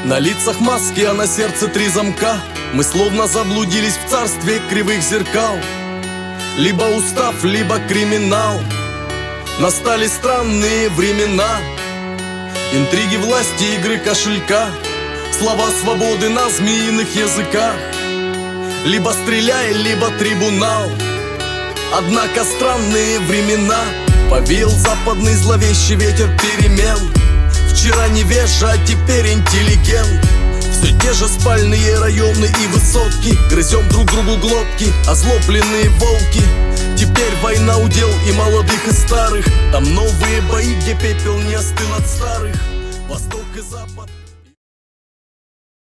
На лицах маски, а на сердце 3 замка. Мы словно заблудились в царстве кривых зеркал. Либо устав, либо криминал. Настали странные времена. Интриги власти, игры кошелька. Слова свободы на змеиных языках. Либо стреляй, либо трибунал. Однако странные времена. Повеял западный зловещий ветер перемен. Вчера невежа, а теперь интеллигент. Все те же спальные районы и высотки. Грызем друг другу глотки, озлобленные волки. Теперь война удел и молодых, и старых. Там новые бои, где пепел не остыл от старых. Восток и запад.